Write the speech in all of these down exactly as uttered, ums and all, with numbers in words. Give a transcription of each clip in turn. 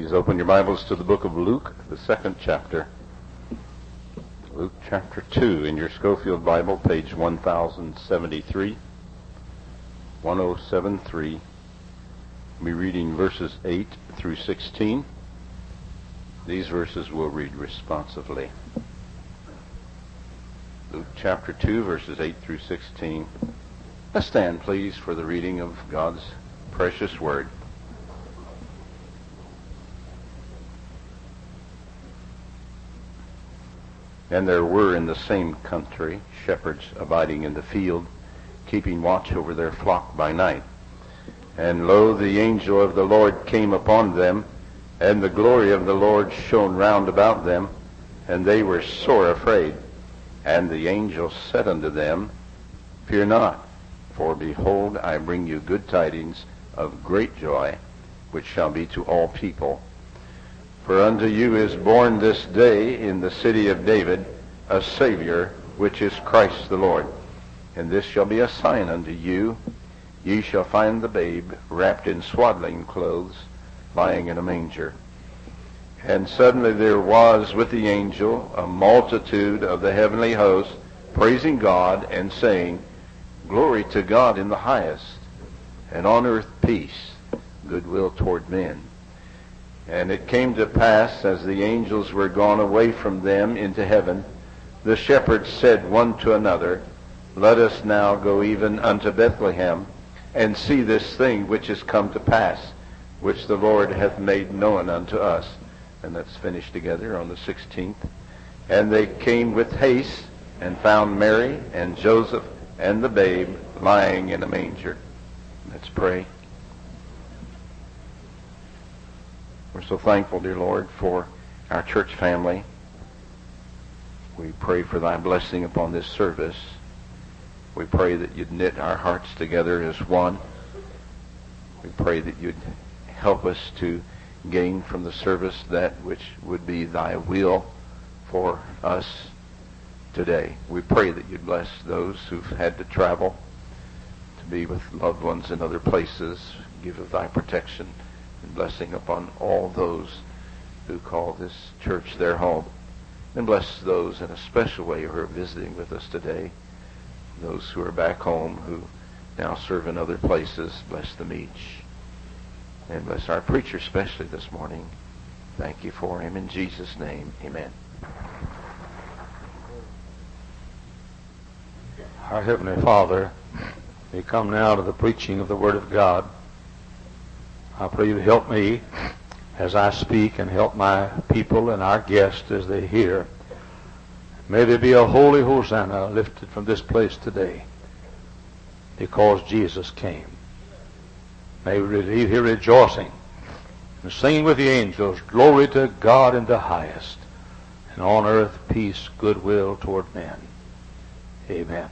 Please open your Bibles to the book of Luke, the second chapter. Luke chapter two in your Schofield Bible, page one thousand seventy-three, one thousand seventy-three. We'll be reading verses eight through sixteen. These verses we'll read responsively. Luke chapter two, verses eight through sixteen. Let's stand, please, for the reading of God's precious word. And there were in the same country shepherds abiding in the field, keeping watch over their flock by night. And lo, the angel of the Lord came upon them, and the glory of the Lord shone round about them, and they were sore afraid. And the angel said unto them, Fear not, for behold, I bring you good tidings of great joy, which shall be to all people. For unto you is born this day in the city of David a Savior, which is Christ the Lord. And this shall be a sign unto you. Ye shall find the babe wrapped in swaddling clothes, lying in a manger. And suddenly there was with the angel a multitude of the heavenly host, praising God and saying, Glory to God in the highest, and on earth peace, goodwill toward men. And it came to pass, as the angels were gone away from them into heaven, the shepherds said one to another, Let us now go even unto Bethlehem, and see this thing which is come to pass, which the Lord hath made known unto us. And let's finish together on the sixteenth. And they came with haste, and found Mary and Joseph and the babe lying in a manger. Let's pray. We're so thankful, dear Lord, for our church family. We pray for thy blessing upon this service. We pray that you'd knit our hearts together as one. We pray that you'd help us to gain from the service that which would be thy will for us today. We pray that you'd bless those who've had to travel to be with loved ones in other places. Give of thy protection and blessing upon all those who call this church their home. And bless those in a special way who are visiting with us today. Those who are back home who now serve in other places, bless them each. And bless our preacher especially this morning. Thank you for him. In Jesus' name, amen. Our Heavenly Father, we come now to the preaching of the Word of God. I pray you to help me as I speak and help my people and our guests as they hear. May there be a holy Hosanna lifted from this place today because Jesus came. May we leave here rejoicing and singing with the angels, Glory to God in the highest, and on earth peace, goodwill toward men. Amen.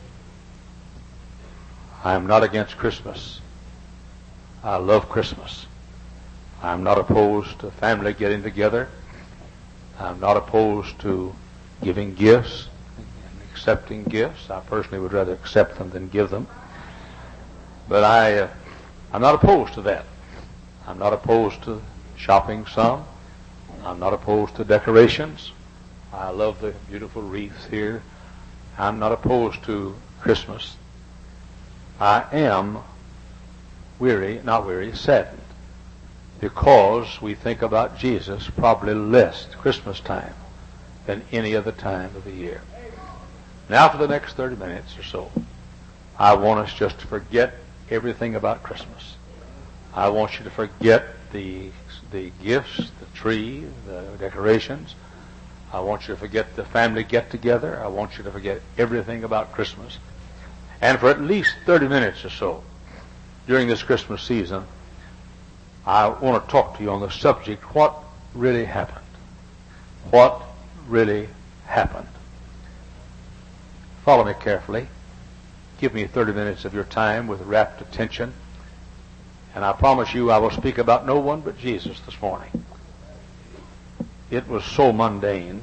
I am not against Christmas. I love Christmas. I'm not opposed to family getting together. I'm not opposed to giving gifts and accepting gifts. I personally would rather accept them than give them. But I, uh, I'm not opposed to that. I'm not opposed to shopping some. I'm not opposed to decorations. I love the beautiful wreaths here. I'm not opposed to Christmas. I am weary, not weary, saddened, because we think about Jesus probably less at Christmas time than any other time of the year. Now for the next thirty minutes or so, I want us just to forget everything about Christmas. I want you to forget the the gifts, the tree, the decorations. I want you to forget the family get-together. I want you to forget everything about Christmas. And for at least thirty minutes or so during this Christmas season, I want to talk to you on the subject, what really happened? What really happened? Follow me carefully. Give me thirty minutes of your time with rapt attention. And I promise you I will speak about no one but Jesus this morning. It was so mundane,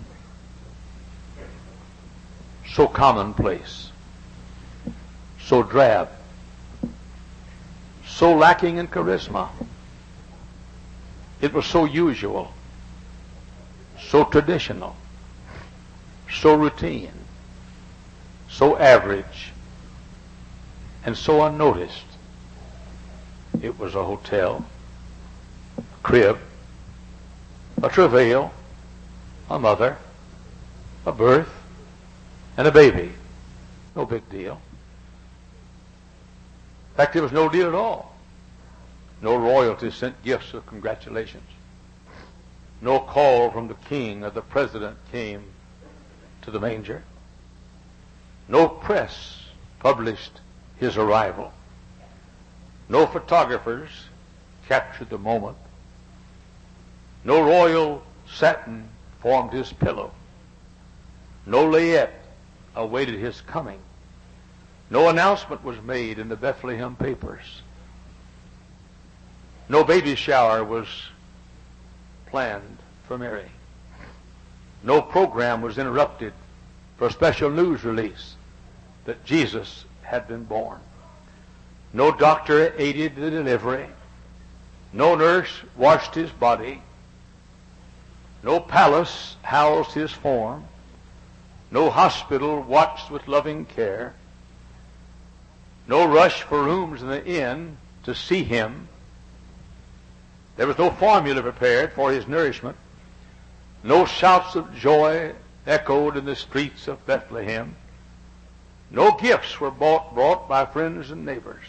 so commonplace, so drab, so lacking in charisma, It was so usual, so traditional, so routine, so average, and so unnoticed. It was a hotel, a crib, a travail, a mother, a birth, and a baby. No big deal. In fact, it was no deal at all. No royalty sent gifts of congratulations. No call from the king or the president came to the manger. No press published his arrival. No photographers captured the moment. No royal satin formed his pillow. No layette awaited his coming. No announcement was made in the Bethlehem papers. No baby shower was planned for Mary. No program was interrupted for a special news release that Jesus had been born. No doctor aided the delivery. No nurse washed his body. No palace housed his form. No hospital watched with loving care. No rush for rooms in the inn to see him. There was no formula prepared for his nourishment. No shouts of joy echoed in the streets of Bethlehem. No gifts were bought, brought by friends and neighbors.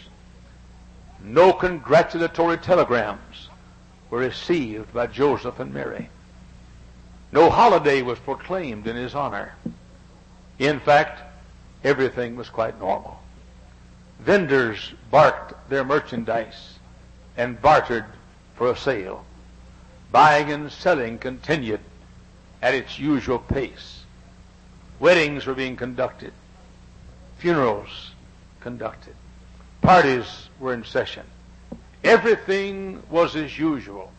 No congratulatory telegrams were received by Joseph and Mary. No holiday was proclaimed in his honor. In fact, everything was quite normal. Vendors barked their merchandise and bartered for a sale. Buying and selling continued at its usual pace. Weddings were being conducted. Funerals conducted. Parties were in session. Everything was as usual.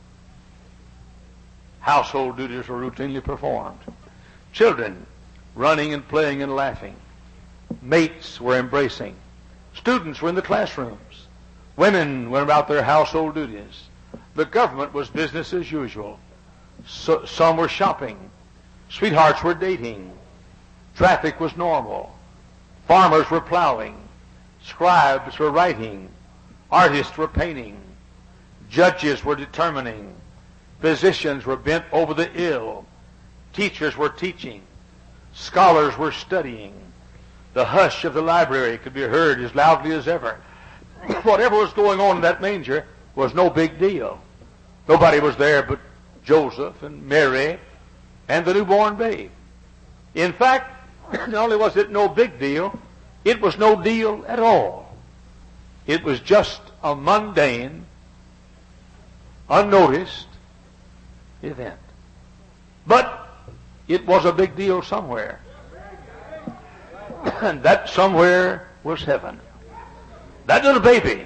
Household duties were routinely performed. Children running and playing and laughing. Mates were embracing. Students were in the classrooms. Women went about their household duties. The government was business as usual. So, some were shopping. Sweethearts were dating. Traffic was normal. Farmers were plowing. Scribes were writing. Artists were painting. Judges were determining. Physicians were bent over the ill. Teachers were teaching. Scholars were studying. The hush of the library could be heard as loudly as ever. Whatever was going on in that manger was no big deal. Nobody was there but Joseph and Mary and the newborn babe. In fact, not only was it no big deal, it was no deal at all. It was just a mundane, unnoticed event. But it was a big deal somewhere. And that somewhere was heaven. That little baby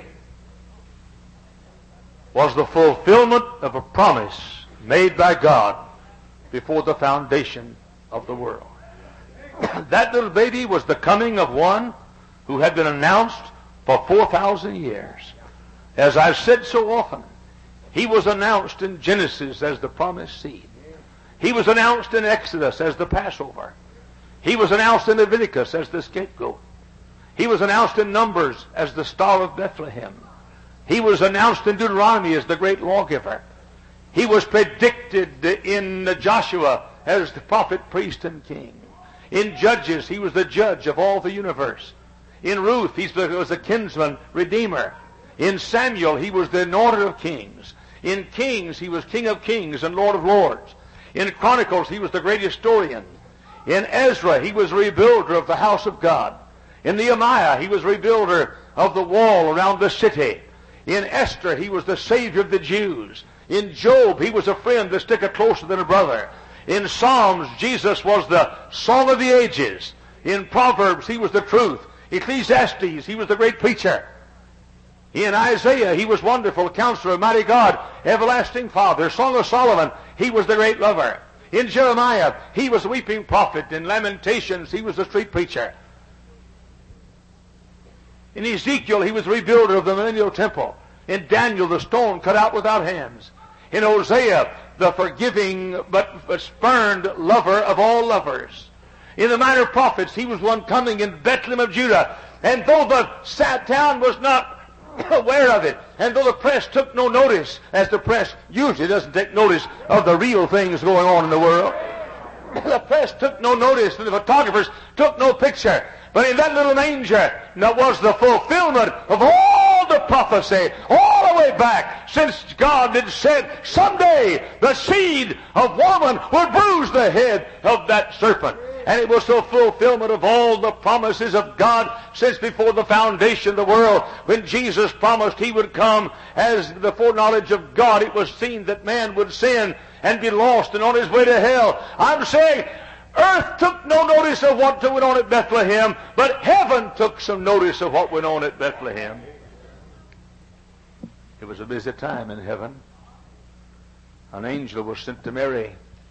was the fulfillment of a promise made by God before the foundation of the world. That little baby was the coming of one who had been announced for four thousand years. As I've said so often, he was announced in Genesis as the promised seed. He was announced in Exodus as the Passover. He was announced in Leviticus as the scapegoat. He was announced in Numbers as the Star of Bethlehem. He was announced in Deuteronomy as the great lawgiver. He was predicted in Joshua as the prophet, priest, and king. In Judges, he was the judge of all the universe. In Ruth, he was the kinsman redeemer. In Samuel, he was the anointed of kings. In Kings, he was King of kings and Lord of lords. In Chronicles, he was the great historian. In Ezra, he was rebuilder of the house of God. In Nehemiah, he was rebuilder of the wall around the city. In Esther, he was the savior of the Jews. In Job, he was a friend that sticketh closer than a brother. In Psalms, Jesus was the song of the ages. In Proverbs, he was the truth. Ecclesiastes, he was the great preacher. In Isaiah, he was wonderful, counselor, mighty God, everlasting Father. Song of Solomon, he was the great lover. In Jeremiah, he was the weeping prophet. In Lamentations, he was the street preacher. In Ezekiel, he was the rebuilder of the millennial temple. In Daniel, the stone cut out without hands. in Hosea, the forgiving but, but spurned lover of all lovers. In the minor prophets, he was one coming in Bethlehem of Judah. And though the sad town was not aware of it, and though the press took no notice, as the press usually doesn't take notice of the real things going on in the world, the press took no notice, and the photographers took no picture. But in that little manger, that was the fulfillment of all the prophecy, all the way back, since God had said, someday the seed of woman will bruise the head of that serpent. And it was the fulfillment of all the promises of God since before the foundation of the world. When Jesus promised he would come as the foreknowledge of God, it was seen that man would sin and be lost and on his way to hell. I'm saying, earth took no notice of what went on at Bethlehem, but heaven took some notice of what went on at Bethlehem. It was a busy time in heaven. An angel was sent to Mary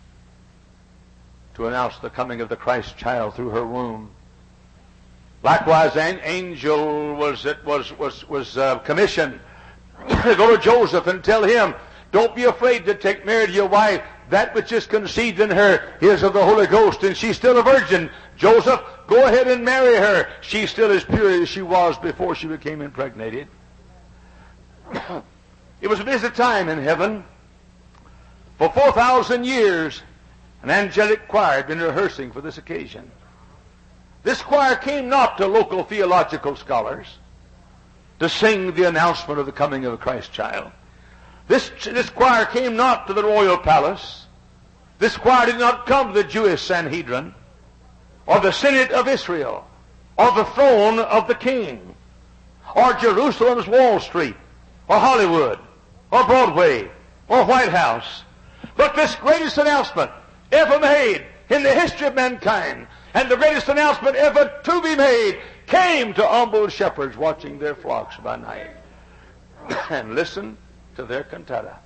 to announce the coming of the Christ child through her womb. Likewise, an angel was was was was uh, commissioned to go to Joseph and tell him, don't be afraid to take Mary to your wife. That which is conceived in her is of the Holy Ghost, and she's still a virgin. Joseph, go ahead and marry her. She's still as pure as she was before she became impregnated. It was a busy time in heaven. For four thousand years, an angelic choir had been rehearsing for this occasion. This choir came not to local theological scholars to sing the announcement of the coming of a Christ child. This, this choir came not to the royal palace. This choir did not come to the Jewish Sanhedrin or the Senate of Israel or the throne of the king or Jerusalem's Wall Street or Hollywood or Broadway or White House. But this greatest announcement ever made in the history of mankind, and the greatest announcement ever to be made, came to humble shepherds watching their flocks by night. And listen to their cantata.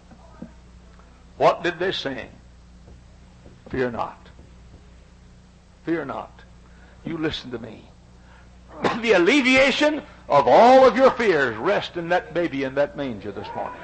What did they sing? Fear not. Fear not. You listen to me. The alleviation of all of your fears rests in that baby in that manger this morning.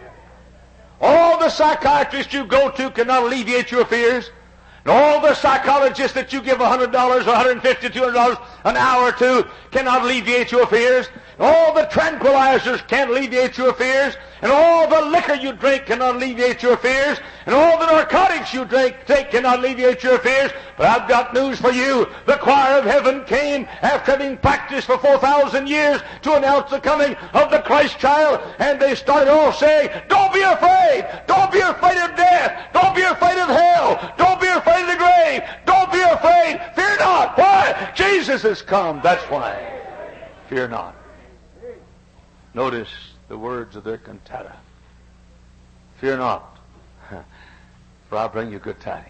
All the psychiatrists you go to cannot alleviate your fears. And all the psychologists that you give one hundred dollars, one hundred fifty dollars, two hundred dollars an hour to cannot alleviate your fears. And all the tranquilizers can't alleviate your fears. And all the liquor you drink cannot alleviate your fears. And all the narcotics you drink take cannot alleviate your fears. But I've got news for you. The choir of heaven came after having practiced for four thousand years to announce the coming of the Christ child. And they started off saying, don't be afraid. Don't be afraid of death. Don't be afraid of hell. Don't be afraid of the grave. Don't be afraid. Fear not. Why? Jesus has come. That's why. Fear not. Notice the words of their cantata. Fear not, for I'll bring you good tidings.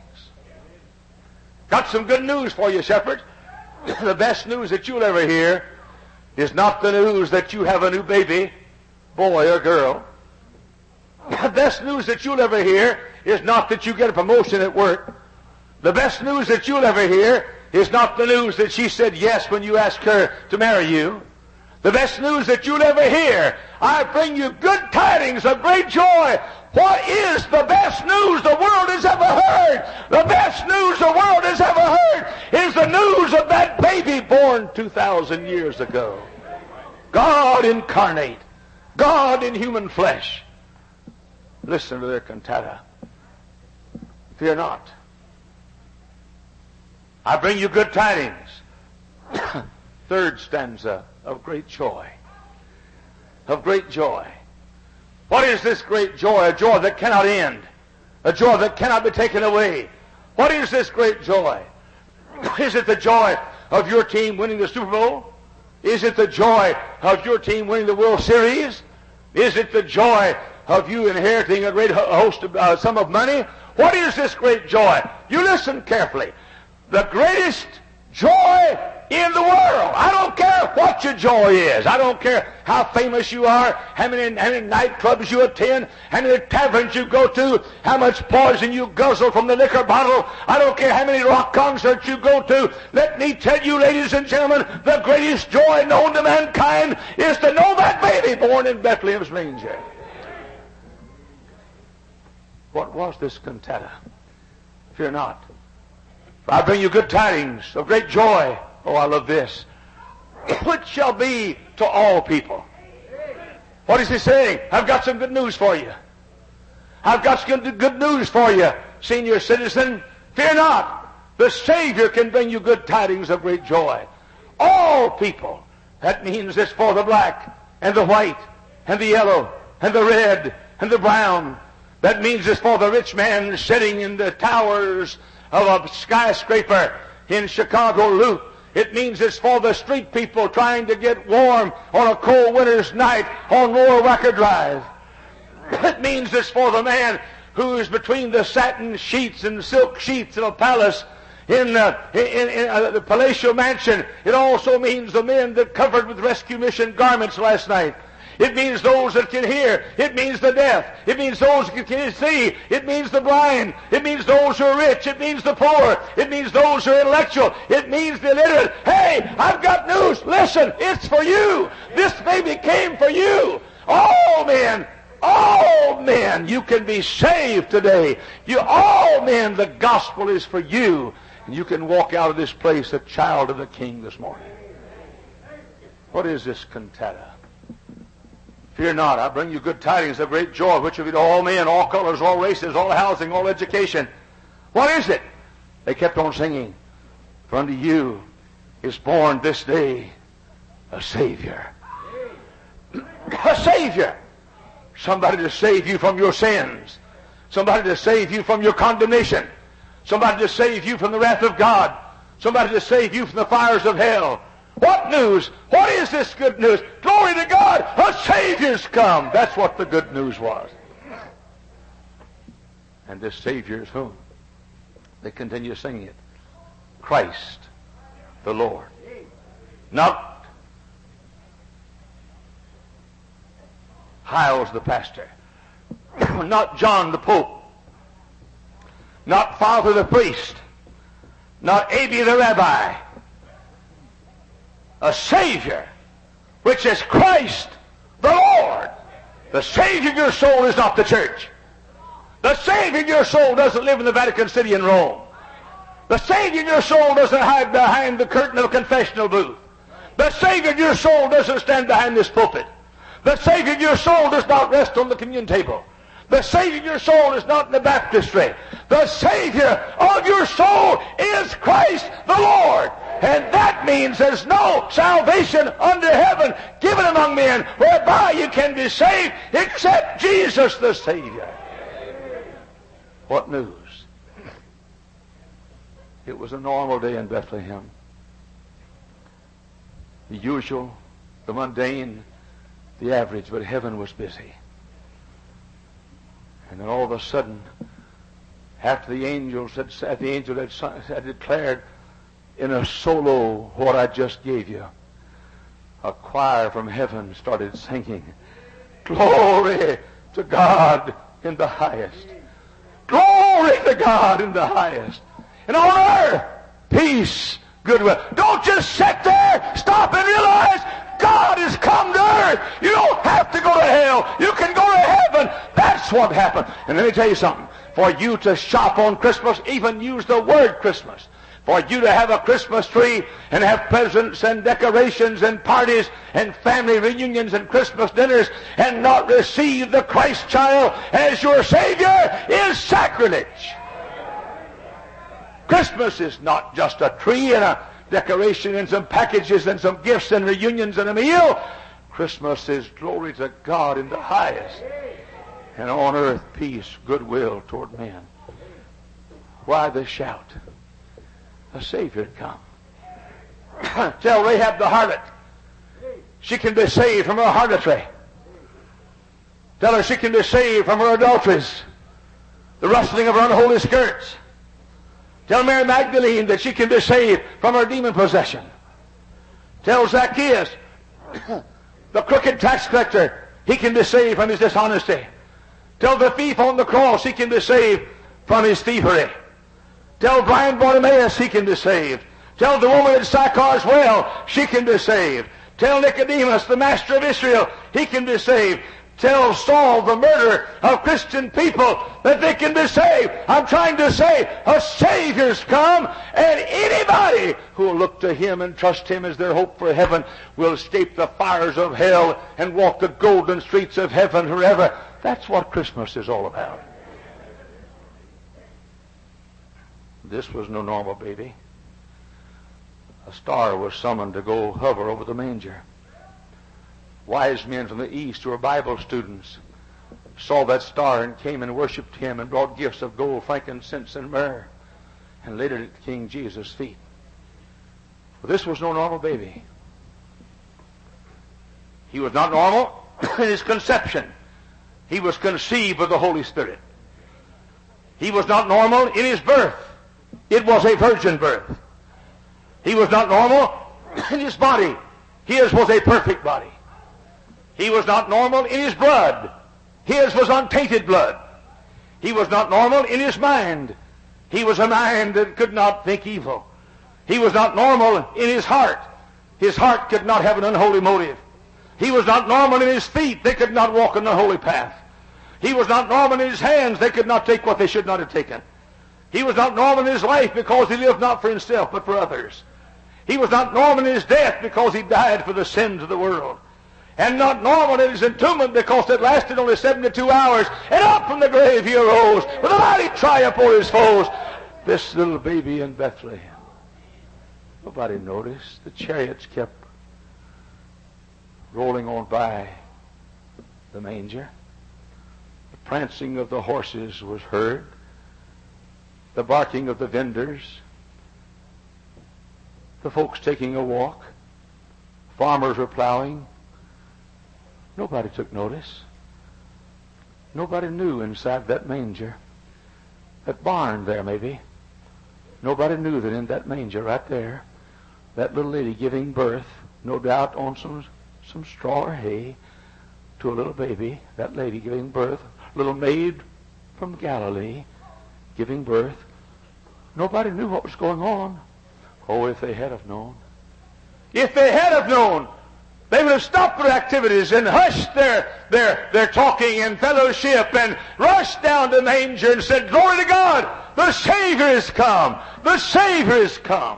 Got some good news for you, shepherds. The best news that you'll ever hear is not the news that you have a new baby, boy or girl. The best news that you'll ever hear is not that you get a promotion at work. The best news that you'll ever hear is not the news that she said yes when you asked her to marry you. The best news that you'll ever hear, I bring you good tidings of great joy. What is the best news the world has ever heard? The best news the world has ever heard is the news of that baby born two thousand years ago. God incarnate. God in human flesh. Listen to their cantata. Fear not. I bring you good tidings. Third stanza. Of great joy. Of great joy. What is this great joy? A joy that cannot end. A joy that cannot be taken away. What is this great joy? Is it the joy of your team winning the Super Bowl? Is it the joy of your team winning the World Series? Is it the joy of you inheriting a great host of uh, sum of money? What is this great joy? You listen carefully. The greatest joy in the world. I don't care what your joy is. I don't care how famous you are, how many, how many nightclubs you attend, how many taverns you go to, how much poison you guzzle from the liquor bottle. I don't care how many rock concerts you go to. Let me tell you, ladies and gentlemen, the greatest joy known to mankind is to know that baby born in Bethlehem's manger. What was this cantata? Fear not. For I bring you good tidings of great joy. Oh, I love this. Which shall be to all people. What is he saying? I've got some good news for you. I've got some good news for you, senior citizen. Fear not. The Savior can bring you good tidings of great joy. All people. That means it's for the black and the white and the yellow and the red and the brown. That means it's for the rich man sitting in the towers of a skyscraper in Chicago Loop. It means it's for the street people trying to get warm on a cold winter's night on Lower Wacker Drive. It means it's for the man who is between the satin sheets and silk sheets of a palace in, uh, in, in uh, the palatial mansion. It also means the men that covered with rescue mission garments last night. It means those that can hear. It means the deaf. It means those that can see. It means the blind. It means those who are rich. It means the poor. It means those who are intellectual. It means the illiterate. Hey, I've got news. Listen, it's for you. This baby came for you. All men, all men, you can be saved today. You, all men, the gospel is for you. And you can walk out of this place a child of the King this morning. What is this cantata? Fear not, I bring you good tidings of great joy, which will be to all men, all colors, all races, all housing, all education. What is it? They kept on singing. For unto you is born this day a Savior. A Savior. Somebody to save you from your sins. Somebody to save you from your condemnation. Somebody to save you from the wrath of God. Somebody to save you from the fires of hell. What news? What is this good news? Glory to God! A Savior's come! That's what the good news was. And this Savior is whom? They continue singing it. Christ the Lord. Not Hiles the pastor. Not John the Pope. Not Father the priest. Not Abi the rabbi. A Savior, which is Christ the Lord. The Savior of your soul is not the church. The Savior of your soul doesn't live in the Vatican City in Rome. The Savior of your soul doesn't hide behind the curtain of a confessional booth. The Savior of your soul doesn't stand behind this pulpit. The Savior of your soul does not rest on the communion table. The Savior of your soul is not in the baptistry. The Savior of your soul is Christ the Lord. And that means there's no salvation under heaven given among men whereby you can be saved except Jesus the Savior. What news? It was a normal day in Bethlehem. The usual, the mundane, the average, but heaven was busy. And then all of a sudden, after the angels had, the angel had, had declared in a solo what I just gave you, a choir from heaven started singing, "Glory to God in the highest. Glory to God in the highest. And on earth, peace, goodwill." Don't just sit there. Stop and realize God has come to earth. You don't have to go to hell. You can go to heaven. That's what happened. And let me tell you something. For you to shop on Christmas, even use the word Christmas. For you to have a Christmas tree and have presents and decorations and parties and family reunions and Christmas dinners and not receive the Christ child as your Savior is sacrilege. Christmas is not just a tree and a decoration and some packages and some gifts and reunions and a meal. Christmas is glory to God in the highest, and on earth peace, goodwill toward men. Why the shout? A Savior had come. Tell Rahab the harlot she can be saved from her harlotry. Tell her she can be saved from her adulteries, the rustling of her unholy skirts. Tell Mary Magdalene that she can be saved from her demon possession. Tell Zacchaeus, the crooked tax collector, he can be saved from his dishonesty. Tell the thief on the cross he can be saved from his thievery. Tell blind Bartimaeus he can be saved. Tell the woman at Sychar's well she can be saved. Tell Nicodemus, the master of Israel, he can be saved. tell Saul, the murderer of Christian people, that they can be saved. I'm trying to say a Savior's come, and anybody who will look to Him and trust Him as their hope for heaven will escape the fires of hell and walk the golden streets of heaven forever. That's what Christmas is all about. This was no normal baby. A star was summoned to go hover over the manger. Wise men from the east who were Bible students saw that star and came and worshipped Him and brought gifts of gold, frankincense, and myrrh and laid it at King Jesus' feet. But this was no normal baby. He was not normal in his conception. He was conceived of the Holy Spirit. He was not normal in his birth. It was a virgin birth. He was not normal in his body. His was a perfect body. He was not normal in his blood. His was untainted blood. He was not normal in his mind. He was a mind that could not think evil. He was not normal in his heart. His heart could not have an unholy motive. He was not normal in his feet. They could not walk in the holy path. He was not normal in his hands. They could not take what they should not have taken. He was not normal in his life because he lived not for himself but for others. He was not normal in his death because he died for the sins of the world. And not normal in his entombment because it lasted only seventy-two hours. And up from the grave he arose with a mighty triumph over his foes. This little baby in Bethlehem. Nobody noticed. The chariots kept rolling on by the manger. The prancing of the horses was heard. The barking of the vendors. The folks taking a walk. Farmers were plowing. Nobody took notice. Nobody knew inside that manger, that barn there maybe, nobody knew that in that manger right there, that little lady giving birth, no doubt on some, some straw or hay, to a little baby, that lady giving birth, little maid from Galilee giving birth. Nobody knew what was going on. Oh, if they had have known. If they had have known, they would have stopped their activities and hushed their, their, their talking and fellowship and rushed down to the manger and said, "Glory to God! The Savior is come! The Savior is come!"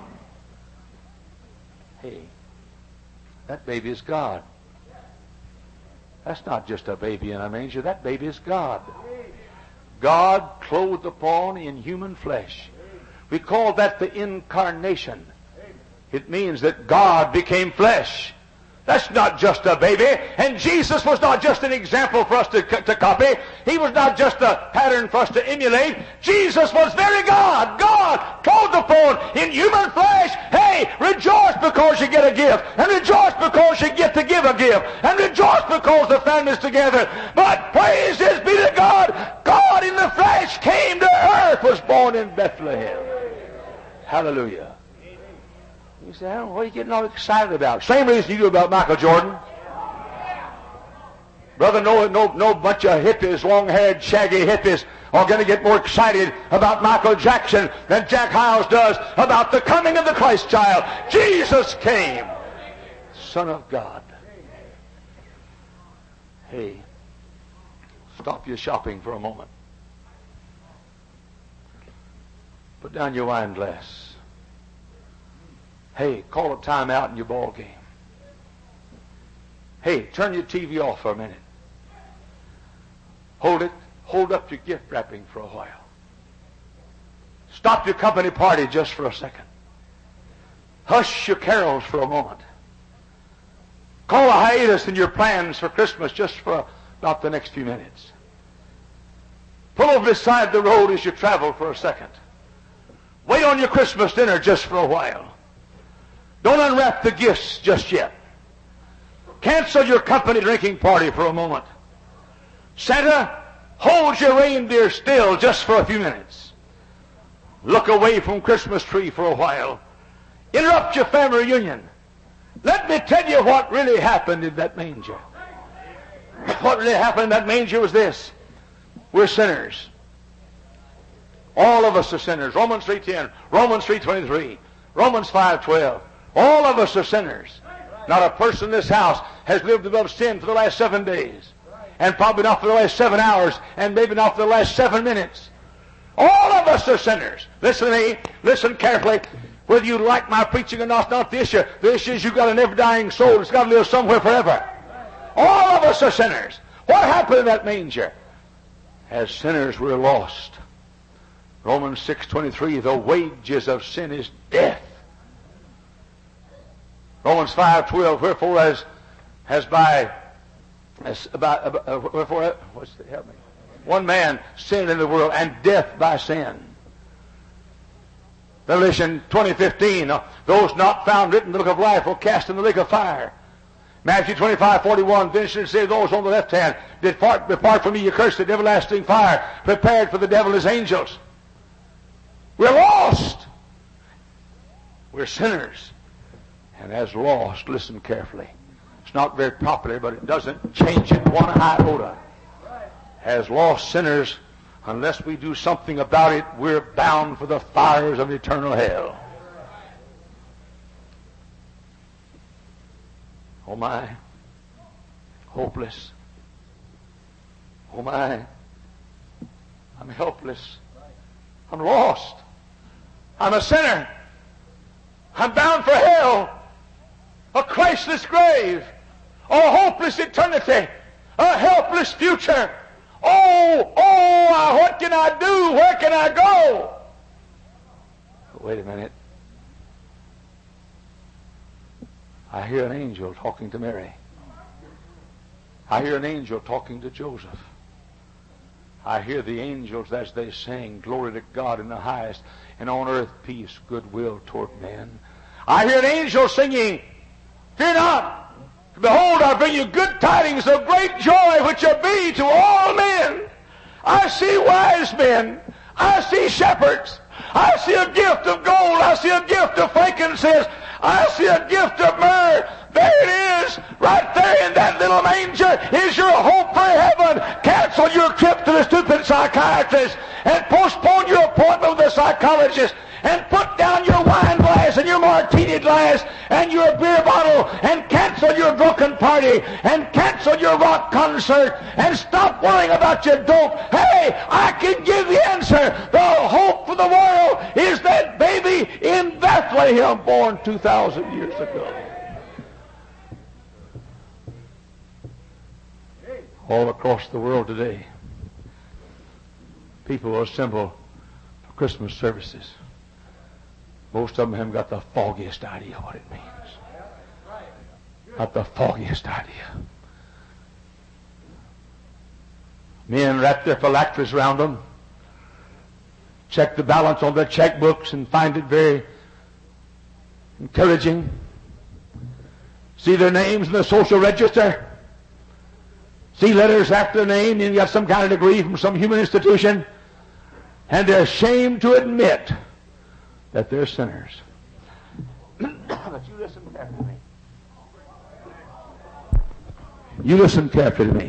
Hey, that baby is God. That's not just a baby in a manger. That baby is God. God clothed upon in human flesh. We call that the incarnation. It means that God became flesh. That's not just a baby. And Jesus was not just an example for us to, to copy. He was not just a pattern for us to emulate. Jesus was very God. God clothed upon in human flesh. Hey, rejoice because you get a gift. And rejoice because you get to give a gift. And rejoice because the family's together. But praises be to God. God in the flesh came to earth, was born in Bethlehem. Hallelujah. You say, "Aaron, what are you getting all excited about?" Same reason you do about Michael Jordan. Brother, no, no, no bunch of hippies, long-haired, shaggy hippies are going to get more excited about Michael Jackson than Jack Hyles does about the coming of the Christ child. Jesus came, Son of God. Hey, stop your shopping for a moment. Put down your wine glass. Hey, call a time out in your ball game. Hey, turn your T V off for a minute. Hold it. Hold up your gift wrapping for a while. Stop your company party just for a second. Hush your carols for a moment. Call a hiatus in your plans for Christmas just for about the next few minutes. Pull over beside the road as you travel for a second. Wait on your Christmas dinner just for a while. Don't unwrap the gifts just yet. Cancel your company drinking party for a moment. Santa, hold your reindeer still just for a few minutes. Look away from Christmas tree for a while. Interrupt your family reunion. Let me tell you what really happened in that manger. What really happened in that manger was this. We're sinners. All of us are sinners. Romans three ten, Romans three twenty-three, Romans five twelve. All of us are sinners. Not a person in this house has lived above sin for the last seven days. and probably not for the last seven hours, and maybe not for the last seven minutes. All of us are sinners. Listen to me. Listen carefully. Whether you like my preaching or not, not the issue. The issue is you've got a never-dying soul. It's got to live somewhere forever. All of us are sinners. What happened in that manger? As sinners, we're lost. Romans six twenty-three, the wages of sin is death. Romans five twelve, wherefore as, as by, as about, uh, wherefore, what's the, help me? One man sinned in the world, and death by sin. Revelation twenty fifteen, those not found written in the book of life will cast in the lake of fire. Matthew twenty-five forty-one, then should say those on the left hand, depart, depart from me, you cursed, the everlasting fire, prepared for the devil and his angels. We're lost. We're sinners. And as lost, listen carefully. It's not very popular, but it doesn't change it one iota. As lost sinners, unless we do something about it, we're bound for the fires of eternal hell. Oh my, hopeless. Oh my, I'm helpless. I'm lost. I'm a sinner. I'm bound for hell. A Christless grave. A hopeless eternity. A helpless future. Oh, oh, what can I do? Where can I go? Wait a minute. I hear an angel talking to Mary. I hear an angel talking to Joseph. I hear the angels as they sing, glory to God in the highest, and on earth peace, goodwill toward men. I hear an angel singing, fear not, behold, I bring you good tidings of great joy, which shall be to all men. I see wise men. I see shepherds. I see a gift of gold. I see a gift of frankincense. I see a gift of myrrh. There it is, right there in that little manger is your hope for heaven. Cancel your trip to the stupid psychiatrist and postpone your appointment with the psychologist and put down your wine glass and your martini glass and your beer bottle and cancel your drunken party and cancel your rock concert and stop worrying about your dope. Hey, I can give the answer. The hope for the world is that baby in Bethlehem born two thousand years ago. All across the world today, people will assemble for Christmas services. Most of them haven't got the foggiest idea what it means. Not the foggiest idea. Men wrap their phylacteries around them, check the balance on their checkbooks and find it very encouraging. See their names in the social register. See letters after the name, and you got some kind of degree from some human institution, and they're ashamed to admit that they're sinners. But you listen carefully to me. You listen carefully to me.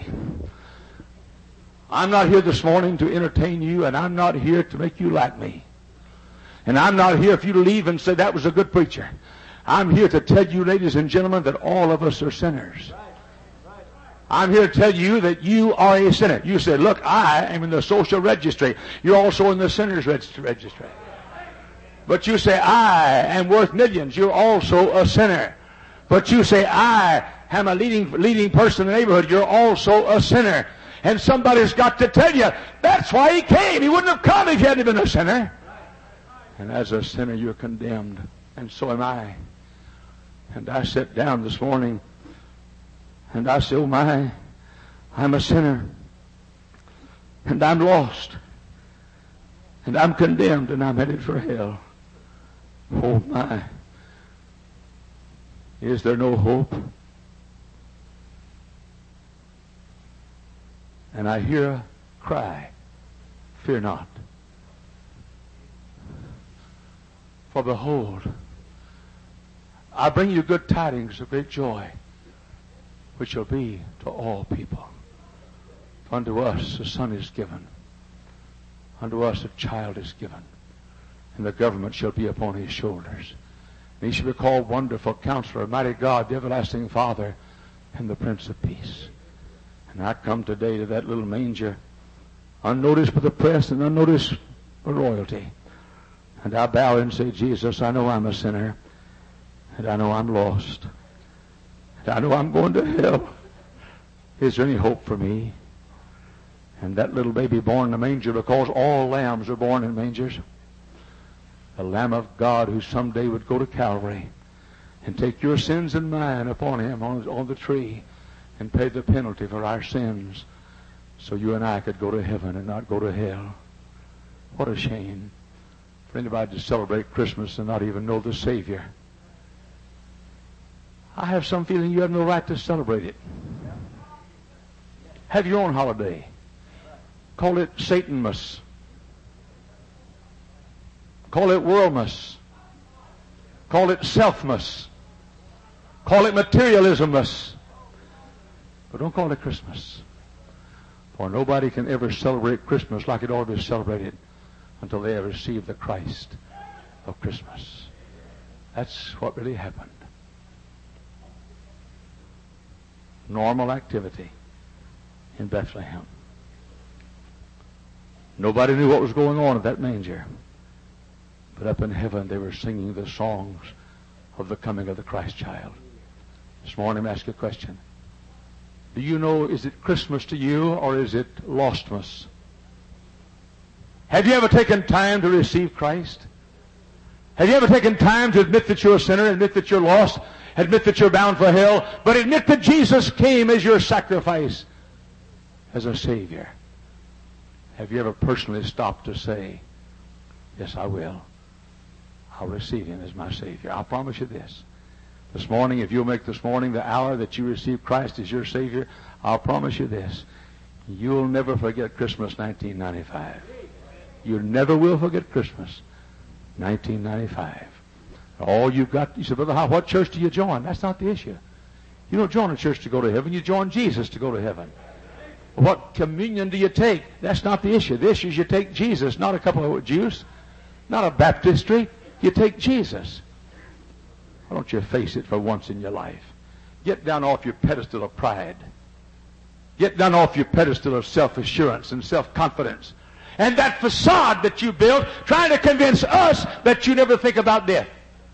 I'm not here this morning to entertain you, and I'm not here to make you like me. And I'm not here for you to leave and say that was a good preacher. I'm here to tell you, ladies and gentlemen, that all of us are sinners. I'm here to tell you that you are a sinner. You say, look, I am in the social registry. You're also in the sinner's registry. But you say, I am worth millions. You're also a sinner. But you say, I am a leading, leading person in the neighborhood. You're also a sinner. And somebody's got to tell you, that's why he came. He wouldn't have come if he hadn't been a sinner. And as a sinner, you're condemned. And so am I. And I sat down this morning and I say, oh my, I'm a sinner. And I'm lost. And I'm condemned and I'm headed for hell. Oh my. Is there no hope? And I hear a cry, fear not. For behold, I bring you good tidings of great joy, which shall be to all people. For unto us a son is given, unto us a child is given, and the government shall be upon his shoulders. And he shall be called Wonderful Counselor, Mighty God, the Everlasting Father, and the Prince of Peace. And I come today to that little manger, unnoticed by the press and unnoticed by royalty. And I bow and say, Jesus, I know I'm a sinner, and I know I'm lost, and I know I'm going to hell. Is there any hope for me? And that little baby born in a manger, because all lambs are born in mangers, the Lamb of God who someday would go to Calvary and take your sins and mine upon him on, on the tree and pay the penalty for our sins so you and I could go to heaven and not go to hell. What a shame for anybody to celebrate Christmas and not even know the Savior. I have some feeling you have no right to celebrate it. Have your own holiday. Call it Satanmas. Call it Worldmas. Call it Selfmas. Call it Materialismmas. But don't call it Christmas. For nobody can ever celebrate Christmas like it ought to be celebrated until they have received the Christ of Christmas. That's what really happened. Normal activity in Bethlehem. Nobody knew what was going on at that manger. But up in heaven they were singing the songs of the coming of the Christ child. This morning I ask you a question. Do you know, is it Christmas to you or is it Lostmas? Have you ever taken time to receive Christ? Have you ever taken time to admit that you're a sinner, admit that you're lost, admit that you're bound for hell, but admit that Jesus came as your sacrifice, as a Savior? Have you ever personally stopped to say, yes, I will. I'll receive him as my Savior. I'll promise you this. This morning, if you'll make this morning the hour that you receive Christ as your Savior, I'll promise you this. You'll never forget Christmas nineteen ninety-five. You never will forget Christmas nineteen ninety-five. All you've got, you say, Brother Howe, what church do you join? That's not the issue. You don't join a church to go to heaven. You join Jesus to go to heaven. What communion do you take? That's not the issue. The issue is you take Jesus, not a couple of Jews, not a baptistry. You take Jesus. Why don't you face it for once in your life? Get down off your pedestal of pride. Get down off your pedestal of self-assurance and self-confidence. And that facade that you built, trying to convince us that you never think about death.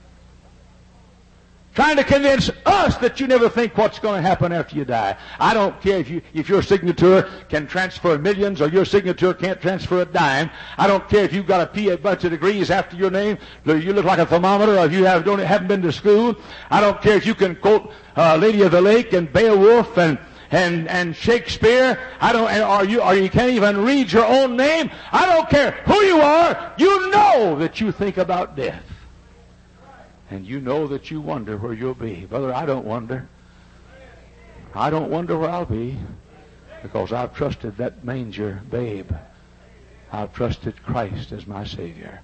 Trying to convince us that you never think what's going to happen after you die. I don't care if you if your signature can transfer millions or your signature can't transfer a dime. I don't care if you've got a P a bunch of degrees after your name, or you look like a thermometer, or if you have, don't, haven't been to school. I don't care if you can quote uh, Lady of the Lake and Beowulf and and and Shakespeare. I don't, or you or you can't even read your own name. I don't care who you are. You know that you think about death. And you know that you wonder where you'll be. Brother, I don't wonder. I don't wonder where I'll be because I've trusted that manger babe. I've trusted Christ as my Savior.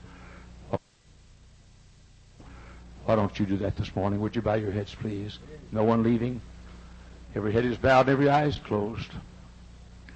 Why don't you do that this morning? Would you bow your heads, please? No one leaving. Every head is bowed and every eye is closed.